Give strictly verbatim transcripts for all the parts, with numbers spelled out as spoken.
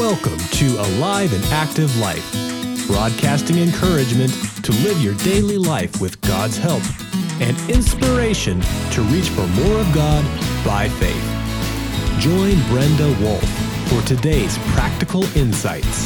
Welcome to Alive and Active Life, broadcasting encouragement to live your daily life with God's help and inspiration to reach for more of God by faith. Join Brenda Wolf for today's practical insights.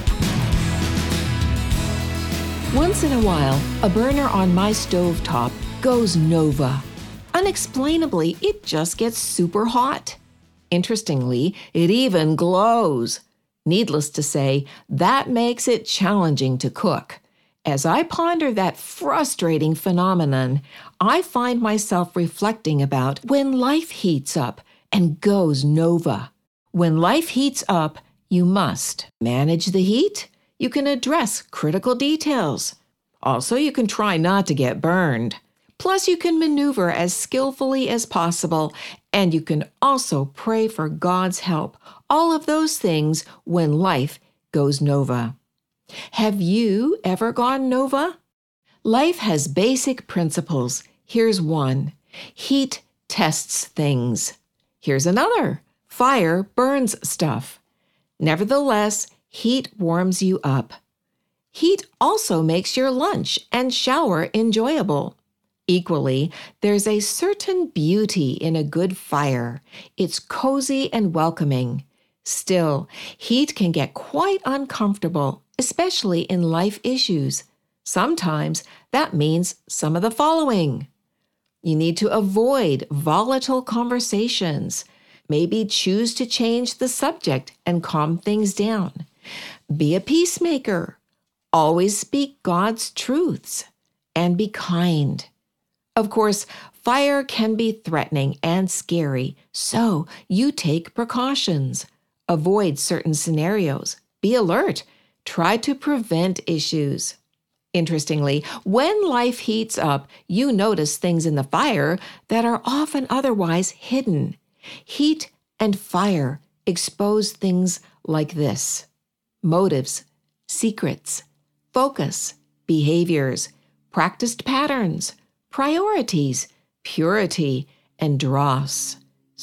Once in a while, a burner on my stovetop goes nova. Unexplainably, it just gets super hot. Interestingly, it even glows. Needless to say, that makes it challenging to cook. As I ponder that frustrating phenomenon, I find myself reflecting about when life heats up and goes nova. When life heats up, you must manage the heat. You can address critical details. Also, you can try not to get burned. Plus, you can maneuver as skillfully as possible, and you can also pray for God's help. All of those things when life goes nova. Have you ever gone nova? Life has basic principles. Here's one. Heat tests things. Here's another. Fire burns stuff. Nevertheless, heat warms you up. Heat also makes your lunch and shower enjoyable. Equally, there's a certain beauty in a good fire. It's cozy and welcoming. Still, heat can get quite uncomfortable, especially in life issues. Sometimes that means some of the following. You need to avoid volatile conversations. Maybe choose to change the subject and calm things down. Be a peacemaker. Always speak God's truths. And be kind. Of course, fire can be threatening and scary, so you take precautions. Avoid certain scenarios. Be alert. Try to prevent issues. Interestingly, when life heats up, you notice things in the fire that are often otherwise hidden. Heat and fire expose things like this: motives, secrets, focus, behaviors, practiced patterns, priorities, purity, and dross.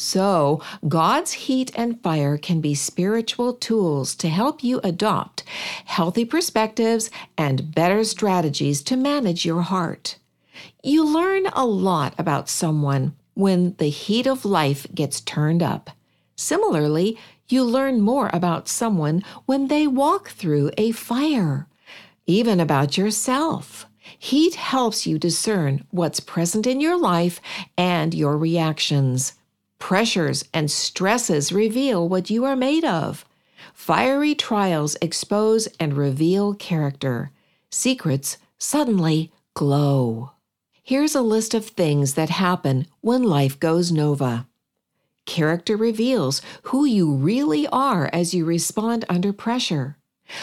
So, God's heat and fire can be spiritual tools to help you adopt healthy perspectives and better strategies to manage your heart. You learn a lot about someone when the heat of life gets turned up. Similarly, you learn more about someone when they walk through a fire, even about yourself. Heat helps you discern what's present in your life and your reactions. Pressures and stresses reveal what you are made of. Fiery trials expose and reveal character. Secrets suddenly glow. Here's a list of things that happen when life goes nova. Character reveals who you really are as you respond under pressure.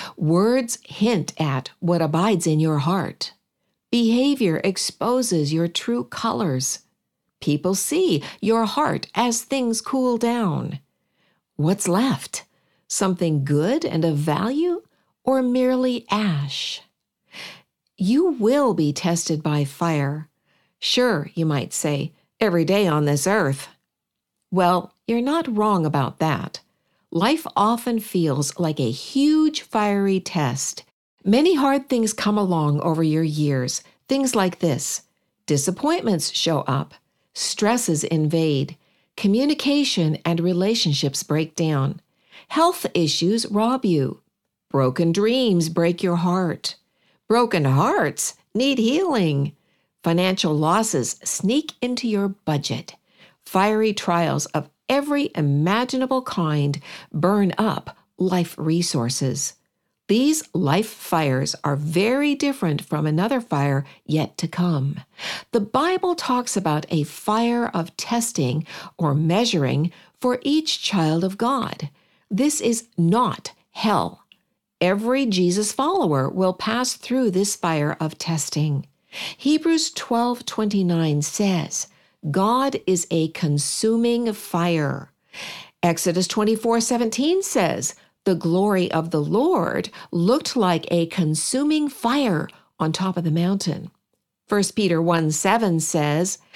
Words hint at what abides in your heart. Behavior exposes your true colors. People see your heart as things cool down. What's left? Something good and of value, or merely ash? You will be tested by fire. Sure, you might say, every day on this earth. Well, you're not wrong about that. Life often feels like a huge fiery test. Many hard things come along over your years. Things like this. Disappointments show up. Stresses invade. Communication and relationships break down. Health issues rob you. Broken dreams break your heart. Broken hearts need healing. Financial losses sneak into your budget. Fiery trials of every imaginable kind burn up life resources. These life fires are very different from another fire yet to come. The Bible talks about a fire of testing or measuring for each child of God. This is not hell. Every Jesus follower will pass through this fire of testing. Hebrews twelve twenty-nine says, God is a consuming fire. Exodus twenty-four seventeen says, the glory of the Lord looked like a consuming fire on top of the mountain. First Peter one seven says,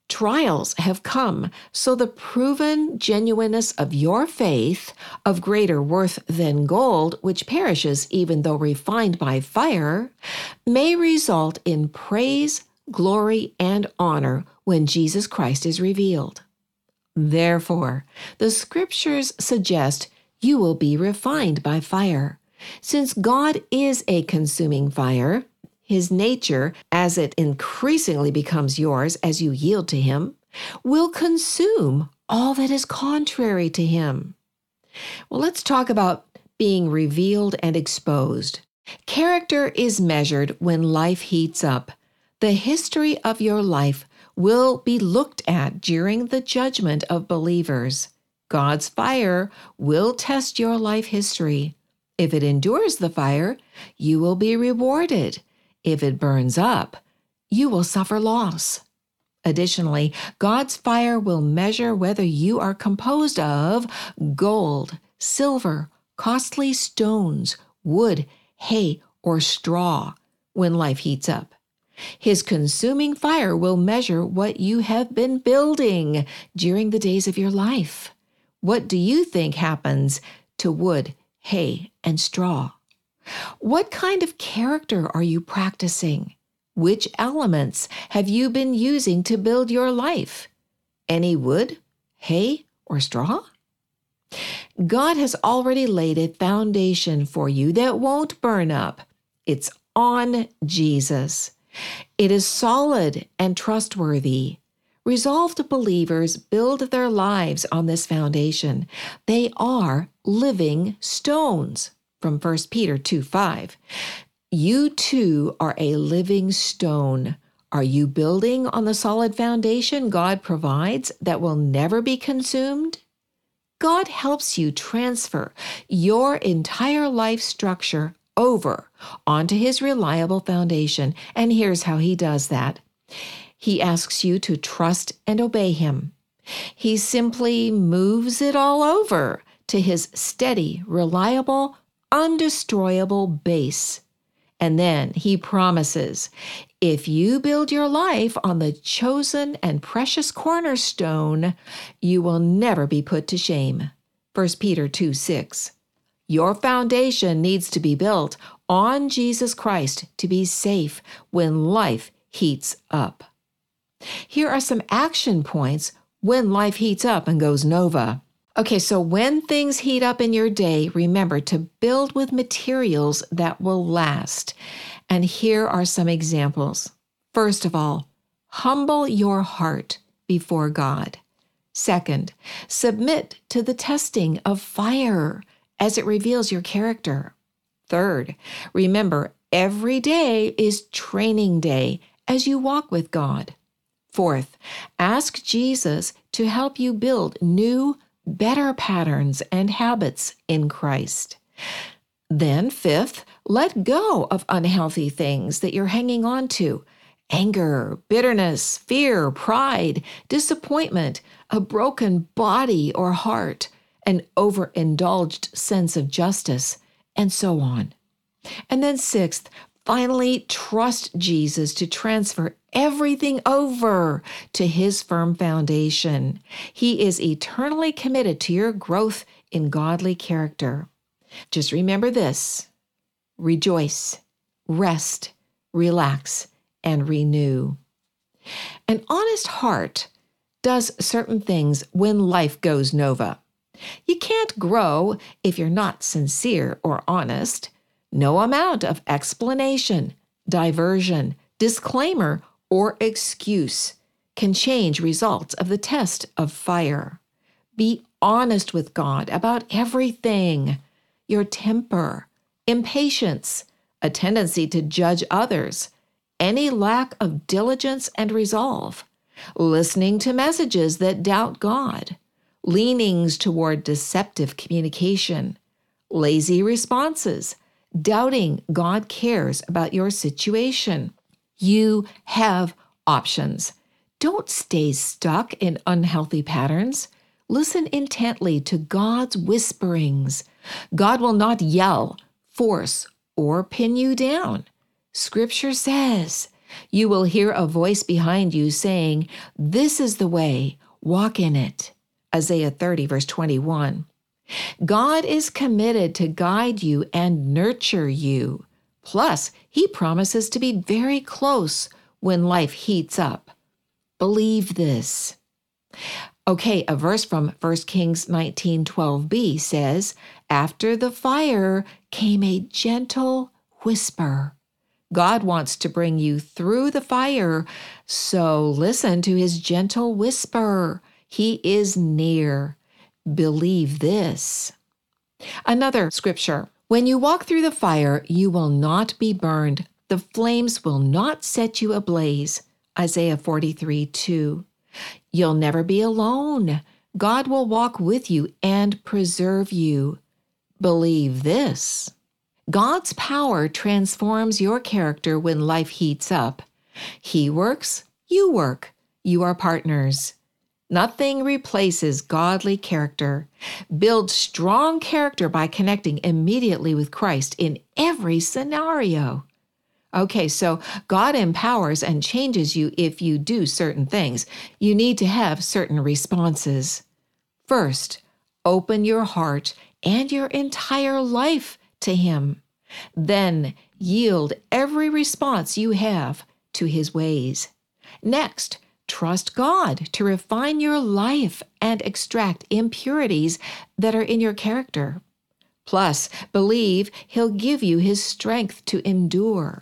Trials have come, so the proven genuineness of your faith, of greater worth than gold, which perishes even though refined by fire, may result in praise, glory, and honor when Jesus Christ is revealed. Therefore, the Scriptures suggest you will be refined by fire. Since God is a consuming fire, His nature, as it increasingly becomes yours as you yield to Him, will consume all that is contrary to Him. Well, let's talk about being revealed and exposed. Character is measured when life heats up. The history of your life will be looked at during the judgment of believers. God's fire will test your life history. If it endures the fire, you will be rewarded. If it burns up, you will suffer loss. Additionally, God's fire will measure whether you are composed of gold, silver, costly stones, wood, hay, or straw when life heats up. His consuming fire will measure what you have been building during the days of your life. What do you think happens to wood, hay, and straw? What kind of character are you practicing? Which elements have you been using to build your life? Any wood, hay, or straw? God has already laid a foundation for you that won't burn up. It's on Jesus. It is solid and trustworthy. Resolved believers build their lives on this foundation. They are living stones, from First Peter two five. You too are a living stone. Are you building on the solid foundation God provides that will never be consumed? God helps you transfer your entire life structure over onto His reliable foundation. And here's how He does that. He asks you to trust and obey Him. He simply moves it all over to His steady, reliable, undestroyable base. And then He promises, if you build your life on the chosen and precious cornerstone, you will never be put to shame. First Peter two six. Your foundation needs to be built on Jesus Christ to be safe when life heats up. Here are some action points when life heats up and goes nova. Okay, so when things heat up in your day, remember to build with materials that will last. And here are some examples. First of all, humble your heart before God. Second, submit to the testing of fire as it reveals your character. Third, remember every day is training day as you walk with God. Fourth, ask Jesus to help you build new, better patterns and habits in Christ. Then fifth, let go of unhealthy things that you're hanging on to. Anger, bitterness, fear, pride, disappointment, a broken body or heart, an overindulged sense of justice, and so on. And then sixth, finally, trust Jesus to transfer everything over to His firm foundation. He is eternally committed to your growth in godly character. Just remember this: rejoice, rest, relax, and renew. An honest heart does certain things when life goes nova. You can't grow if you're not sincere or honest. No amount of explanation, diversion, disclaimer, or excuse can change results of the test of fire. Be honest with God about everything: your temper, impatience, a tendency to judge others, any lack of diligence and resolve, listening to messages that doubt God, leanings toward deceptive communication, lazy responses, doubting God cares about your situation. You have options. Don't stay stuck in unhealthy patterns. Listen intently to God's whisperings. God will not yell, force, or pin you down. Scripture says, You will hear a voice behind you saying, "This is the way, walk in it." Isaiah thirty, verse twenty-one. God is committed to guide you and nurture you. Plus, he promises to be very close when life heats up. Believe this. Okay, a verse from First Kings nineteen twelve b says, "After the fire came a gentle whisper." God wants to bring you through the fire, so listen to his gentle whisper. He is near. Believe this. Another scripture. When you walk through the fire, you will not be burned. The flames will not set you ablaze. Isaiah forty-three two. You'll never be alone. God will walk with you and preserve you. Believe this. God's power transforms your character when life heats up. He works, you work. You are partners. Nothing replaces godly character. Build strong character by connecting immediately with Christ in every scenario. Okay, so God empowers and changes you if you do certain things. You need to have certain responses. First, open your heart and your entire life to him. Then yield every response you have to his ways. Next, trust God to refine your life and extract impurities that are in your character. Plus, believe he'll give you his strength to endure.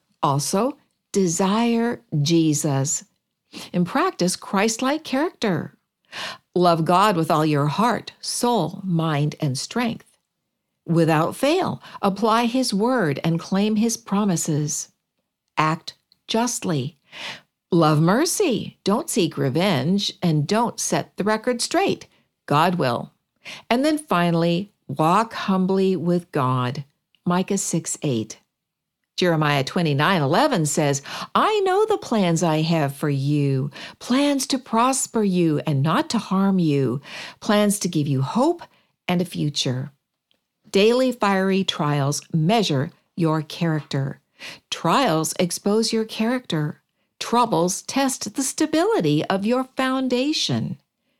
Also, desire Jesus and practice Christ-like character. Love God with all your heart, soul, mind, and strength. Without fail, apply his word and claim his promises. Act justly. Love mercy. Don't seek revenge, and don't set the record straight. God will. And then finally, walk humbly with God. Micah six eight. Jeremiah twenty-nine eleven says, "I know the plans I have for you, plans to prosper you and not to harm you, plans to give you hope and a future." Daily fiery trials measure your character. Trials expose your character. Troubles test the stability of your foundation.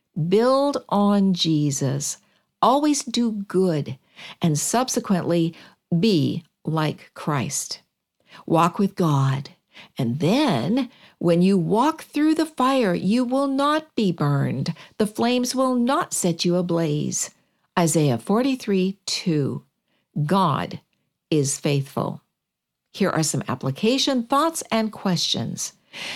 Build on Jesus. Always do good, and subsequently be like Christ. Walk with God, and then when you walk through the fire, you will not be burned. The flames will not set you ablaze. Isaiah forty-three two. God is faithful. Here are some application thoughts and questions.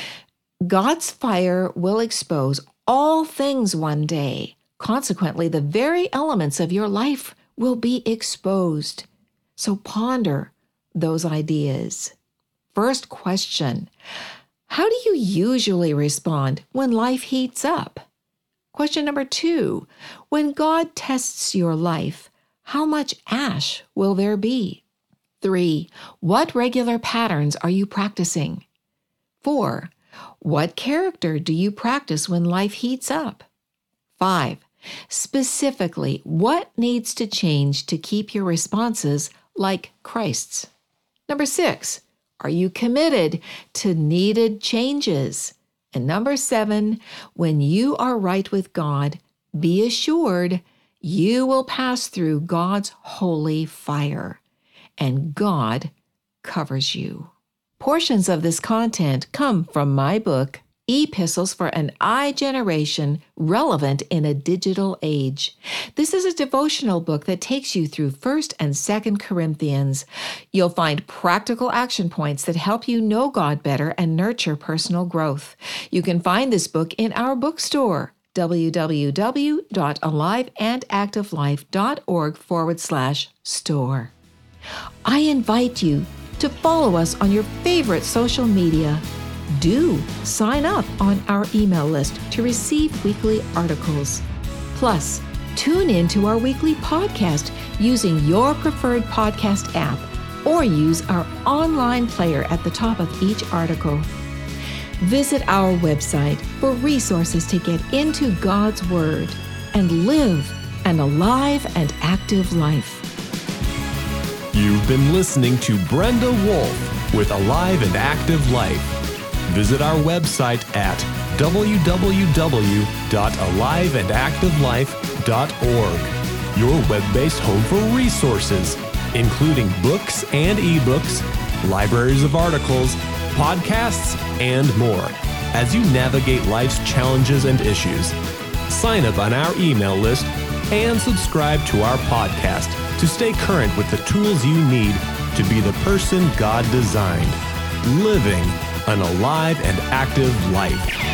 God's fire will expose all things one day. Consequently, the very elements of your life will be exposed. So ponder those ideas. First question, how do you usually respond when life heats up? Question number two, when God tests your life, how much ash will there be? Three, what regular patterns are you practicing? Four, what character do you practice when life heats up? Five, specifically, what needs to change to keep your responses like Christ's? Number six, are you committed to needed changes? And number seven, when you are right with God, be assured you will pass through God's holy fire, and God covers you. Portions of this content come from my book, Epistles for an iGeneration, Relevant in a Digital Age. This is a devotional book that takes you through First and Second Corinthians. You'll find practical action points that help you know God better and nurture personal growth. You can find this book in our bookstore, www.aliveandactivelife.org forward slash store. I invite you to follow us on your favorite social media. Do sign up on our email list to receive weekly articles. Plus, tune in to our weekly podcast using your preferred podcast app or use our online player at the top of each article. Visit our website for resources to get into God's Word and live an alive and active life. You've been listening to Brenda Wolf. with Alive and Active Life. Visit our website at w w w dot alive and active life dot org, your web-based home for resources, including books and ebooks, libraries of articles, podcasts, and more, as you navigate life's challenges and issues. Sign up on our email list and subscribe to our podcast to stay current with the tools you need to be the person God designed, living an alive and active life.